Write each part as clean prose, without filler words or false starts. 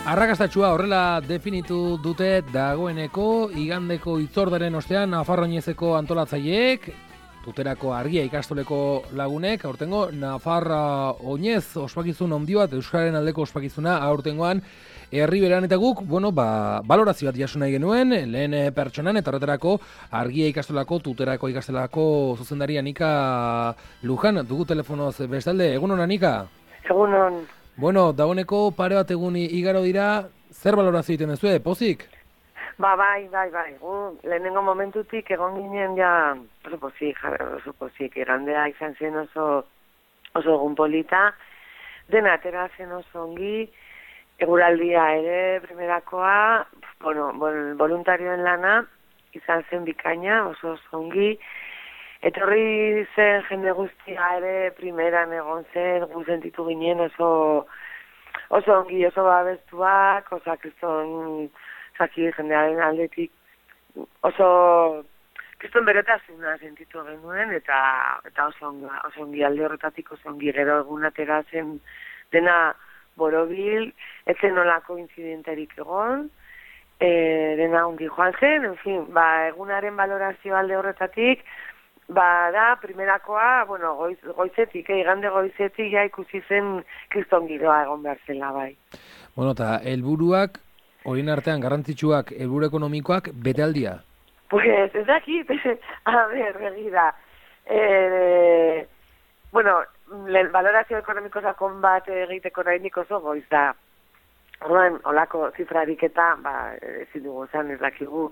Arrakastatsua horrela definitu dute dagoeneko igandeko hitzordaren ostean Nafarroinezeko antolatzaileek, Tuterako Argia ikastoleko lagunek, aurtengo Nafarra Oinez ospakizun handi bat, Euskararen aldeko ospakizuna aurtengoan herriberan eta guk, balorazio bat jasu nahi genuen, lehen pertsonan eta horretarako Argia ikastolako, Tuterako ikastolako zuzendaria Anika Lujan, dugu telefonoz bestalde, egunon Anika? Egunon. Bueno, dagoeneko pare bat egun igaro dira, zer balorazio egiten duzue, pozik? Bai. Lehenengo momentutik egon ginen ja oso pozik. Igandea izan zen oso egun polita. Dena atera zen oso ongi, eguraldia ere primerakoa, voluntarioen lana izan zen bikaina, oso ongi. Etorri zen jende guztia ere primeran egon zen, gu sentitu ginen oso ongi, oso babestuak, kriston jendearen aldetik oso kriston berotasuna sentitu genuen, eta oso ongi alde horretatik oso ongi gero egunatera zen dena borobil, ez zen olako incidenterik egon, dena ongi joan zen, en fin, egunaren balorazio alde horretatik, da, primerakoa, goizetik, igande goizetik ja ikusi zen kriston giroa egon behar zela, bai. Eta helburuak, horien artean garrantzitsuak, helburu ekonomikoak, betealdia? Pues, ez dakit, begira. Valorazio ekonomiko sakon bat egiteko nahinik oso goiz da. Orduan, olako zifrarik eta, ezin dugu zan, ez dakigu,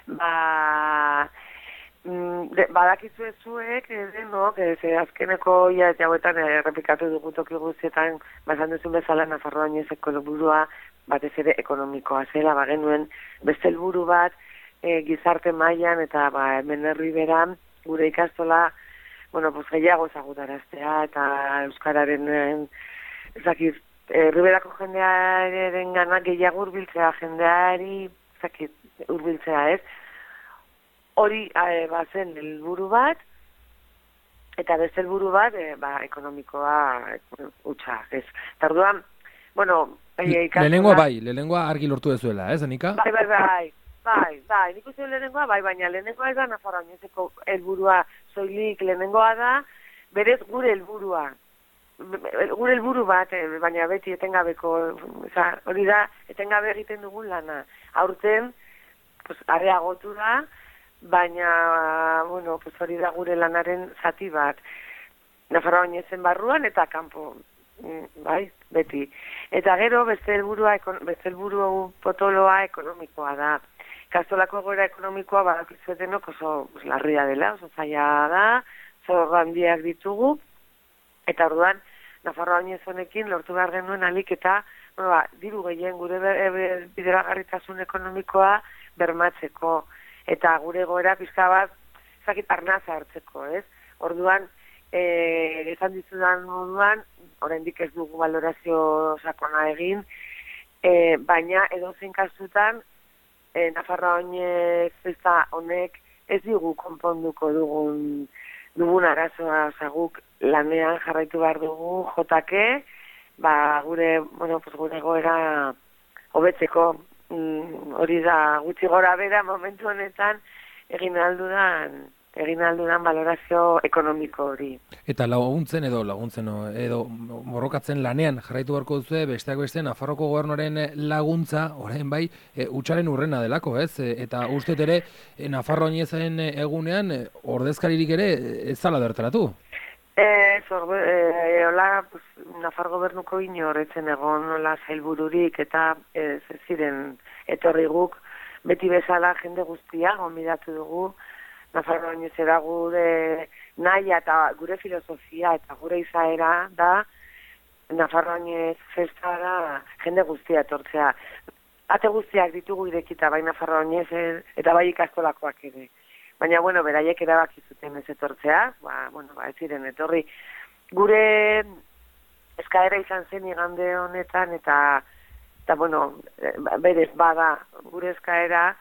badakizu zuek, denok, azkeneko ia eta hauetan errepikatu dugu toki guztietan, bazan duzun bezala Nafarroa Oinezeko helburua batez ere ekonomikoa zela, genuen beste helburu bat gizarte mailan eta hemen herriberan gure ikastola, gehiago ezagutaraztea eta euskararen herriberako jendearen gana gehiago hurbiltzea jendeari, hurbiltzea ez. Hori zen helburu bat, eta beste helburu bat, ekonomikoa hutsa, ez. Tarduan, lehenengoa argi lortu dezuela, ez, Anika? Bai, nik uste lehenengoa, baina lehenengoa ez da Nafarroa Oinezeko helburua soilik, lehenengoa da, berez gure helburua. Gure helburu bat, baina beti etengabeko, hori da, etengabe egiten dugun lana. Aurten, areagotu da, baina, hori da gure lanaren zati bat. Nafarroa Oinezen barruan eta kanpo, beti. Eta gero, beste helburu potoloa ekonomikoa da. Ikastolako egoera ekonomikoa badakizuetenok oso larria dela, oso zaila da, oso handiak ditugu, eta orduan, Nafarroa Oinez honekin lortu behar genuen alik eta diru gehien gure bideragarritasun ekonomikoa bermatzeko. Eta gure egoera pixka bat, arnaza hartzeko, ez? Orduan, esan dizudan moduan, oraindik ez dugu valorazio sakona egin, baina edozein kasutan, Nafarroa Oinez honek ez digu konponduko dugun arazoa, guk lanean jarraitu behar dugu jotake, gure egoera hobetzeko. Hori da, gutxi gora bera momentu honetan egin aldudan valorazio ekonomiko hori. Eta laguntzen edo borrokatzen lanean jarraitu beharko duzue, besteak beste Nafarroko gobernuaren laguntza, orain bai, hutsaren urrena delako, ez? Eta uste ere, Nafarroa Oinezen egunean, ordezkaririk ere ez zala bertaratu? Nafar gobernuko inorretzen egon nola zailbururik eta ez ziren etorri guk beti bezala jende guztia gonbidatu dugu Nafarroa Oinezera gure nahi eta gure filosofia eta gure izaera da Nafarroa Oinez festara jende guztia etortzea. Ate guztiak ditugu irekita bai Nafarroa Oinez eta bai ikastolakoak ere. Baina, beraiek erabaki zuten ez etortzea, ez ziren etorri. Gure eskaera izan zen igande honetan, eta berez bada gure eskaera,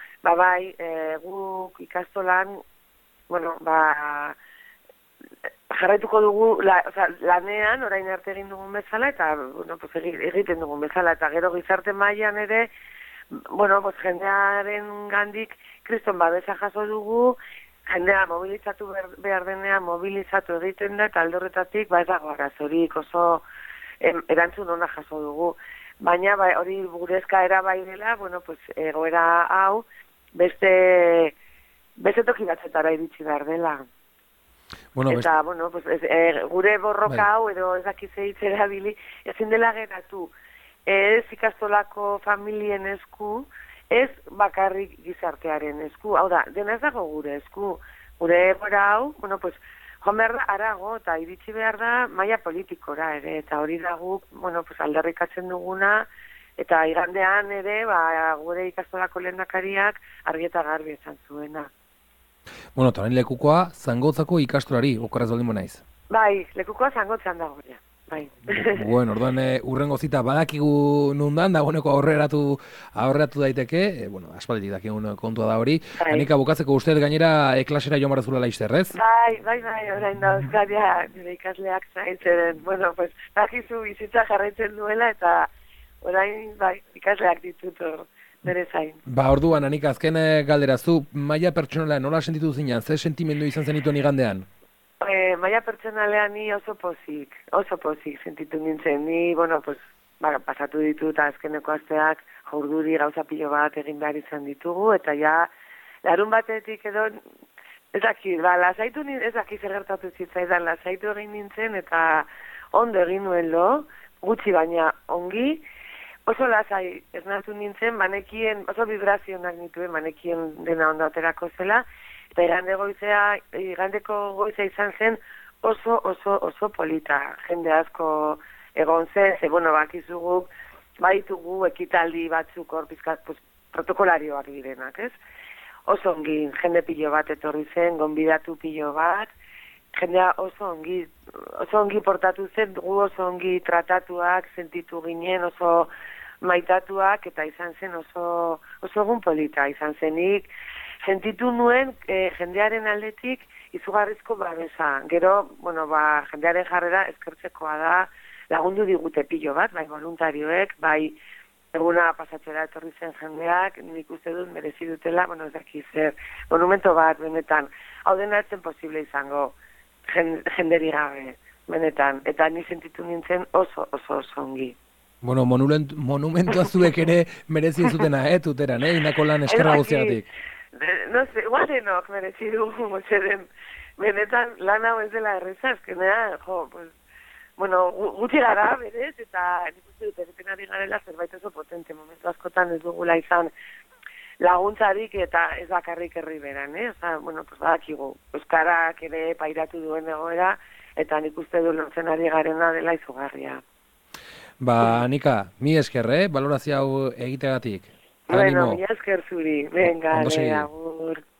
guk ikastolan, jarraituko dugu lanean, orain arte egin dugun bezala, eta bueno, pues, egiten dugun bezala, eta gero gizarte mailan ere, bueno, pues, jendearen gandik kriston babesa jaso dugu, jendea mobilizatu behar denean mobilizatu egiten da, eta aldorretatik ez dago arazorik, oso erantzun ona jaso dugu. Baina hori gure eskaera bai dela, bueno, pues, egoera hau beste toki batzetara iritsi behar dela. Bueno, eta, bueno, pues, gure borroka hau, edo ez dakize hitz erabili, ezin dela geratu. Ez ikastolako familien esku, ez bakarrik gizartearen esku. Hau da, dena ez dago gure esku. Gure egoera hau, bueno, pues, joan behar da, arago, eta iritsi behar da, maila politikora ere, eta hori da guk, bueno, pues, aldarrikatzen duguna, eta igandean ere, gure ikastolako lehendakariak argi eta garbi esan zuena. Bueno, eta orain lekukoa, Zangotzako ikastolari, okorraz baldin naiz. Bai, lekukoa Zangotzan dago, ja. Bai. Bueno, orduan urrengo zita badakigu nundan, dagoeneko aurreratu daiteke, bueno, aspalditik dakigun kontua da hori. Bai. Anika, bukatzeko uste klasera joan barazula laizter, ez? Bai, orain da, euskaria, nire ikasleak zaintzen, bueno, pues, dakizu bizitza jarraitzen duela, eta orain, bai, ikasleak ditutu bere zain. Orduan, Anika, azken galderazu, maila pertsonala nola sentitu zinan, ze sentimendu izan zenituen igandean? Maila pertsonalean ni oso pozik sentitu nintzen. Ni, bueno, pues, pasatu ditut azkeneko asteak jaurduri gauza pilo bat egin behar izan ditugu, eta ja, larun batetik edo, lasaitu nintzen, ez daki zer gertatu zitzaidan, lasaitu egin nintzen, eta ondo egin nuen lo, gutxi baina ongi, oso lasai esnatu nintzen, oso vibrazionak nituen, banekien dena ondo aterako zela, eta igandeko goiza izan zen oso polita. Jende asko egon zen, bueno, bakizugu, baitugu ekitaldi batzuk hor pizkat, pues, protokolarioak direnak, ez? Oso ongi, jende pilo bat etorri zen, gonbidatu pilo bat, jendea oso ongi portatu zen, gu oso ongi tratatuak, sentitu ginen, oso maitatuak, eta izan zen oso egun polita, izan zenik, sentitu nuen jendearen aldetik izugarrizko babesa. Gero, bueno, jendearen jarrera eskertzekoa da, lagundu digute pilo bat, bai voluntarioek, bai eguna pasatzera etorri zen jendeak, nik uste dut merezi dutela, bueno, ez daki zer, monumento bat, benetan, hau dena etzen posible izango, jenderi gabe, benetan, eta ni sentitu nintzen oso ongi. Bueno, monumentua zuek ere merezi zutena, tuteran, inako lan eskerra guztiagatik. No sé, igual denok merezi dugu, benetan lan hau ez dela erreza, azkenean, pues, bueno, gutxi gara, berez, eta nik uste dut egiten ari garela zerbait oso potente, momentu askotan ez dugula izan laguntzarik eta ez bakarrik herriberan, Osa, bueno, pues badakigu, euskarak ere pairatu duen egoera, eta nik uste du lortzen ari garena dela izugarria. Anika, mi esker, balorazio hau egiteagatik. Bueno, mi esker zuri, venga, Ondo segi. agur.